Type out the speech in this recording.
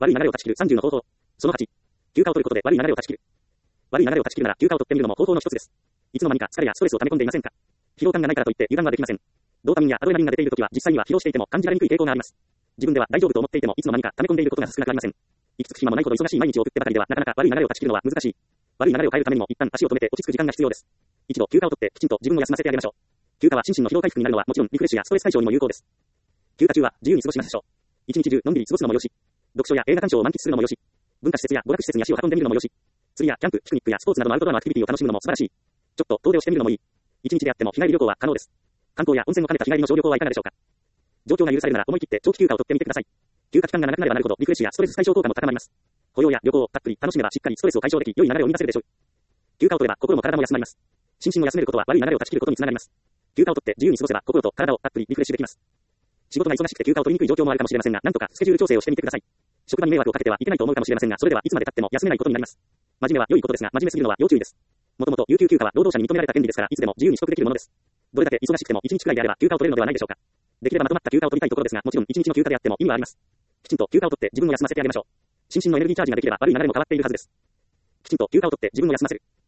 悪い流れを断ち切る30の方法。その8。休暇を取ることで悪い流れを断ち切る。悪い流れを断ち切るなら休暇を取ってみるのも方法の一つです。いつの間にか疲れやストレスを溜め込んでいませんか？疲労感がないからといって油断はできません。ドーパミンやアドレナリンが出ているときは実際には疲労していても感じられにくい傾向があります。自分では大丈夫と思っていてもいつの間にか溜め込んでいることが少なくありません。行き着く暇もないほど忙しい毎日を送ってばかりではなかなか悪い流れを断ち切るのは難しい。悪い流れを変えるためにも一旦足を止めて落ち着く時間が必要です。一度休暇を取ってきちんと自分を休ませてあげましょう。休暇は心身の疲労回復になるのはもちろんリフレッシュやストレス解消にも有効です。休暇中は自由に過ごしましょう。一日中のんびり過ごすのもよし、読書や映画鑑賞を満喫するのもよし、文化施設や娯楽施設に足を運んでみるのもよし、釣りやキャンプ、ピクニックやスポーツなどのアウトドアのアクティビティを楽しむのも素晴らしい。ちょっと遠出をしてみるのもいい。一日であっても日帰り旅行は可能です。観光や温泉を兼ねた日帰りの小旅行はいかがでしょうか。状況が許されるなら思い切って長期休暇を取ってみてください。休暇期間が長くなればなるほどリフレッシュやストレス解消効果も高まります。保養や旅行をたっぷり楽しめばしっかりストレスを解消でき、良い流れを生み出せるでしょう。休暇を取れば心も体も休まります。心身を休めることは悪い流れを断ち切ることにつながります。休暇を取って自由に過ごせば心と体をたっぷりリフレッシュできます。仕事が忙しくて休暇を取りにくい状況もあるかもしれませんが、なんとかスケジュール調整をしてみてください。職場に迷惑をかけてはいけないと思うかもしれませんが、それではいつまで経っても休めないことになります。真面目は良いことですが、真面目すぎるのは要注意です。もともと有給休暇は労働者に認められた権利ですから、いつでも自由に取得できるものです。どれだけ忙しくても1日くらいであれば休暇を取れるのではないでしょうか。できればまとまった休暇を取りたいところですが、もちろん1日の休暇であっても意味はあります。きちんと休暇を取って自分を休ませてあげましょう。心身のエネルギーチャージができれば悪い流れも変わっているはずです。きちんと休暇を取って自分を休ませる。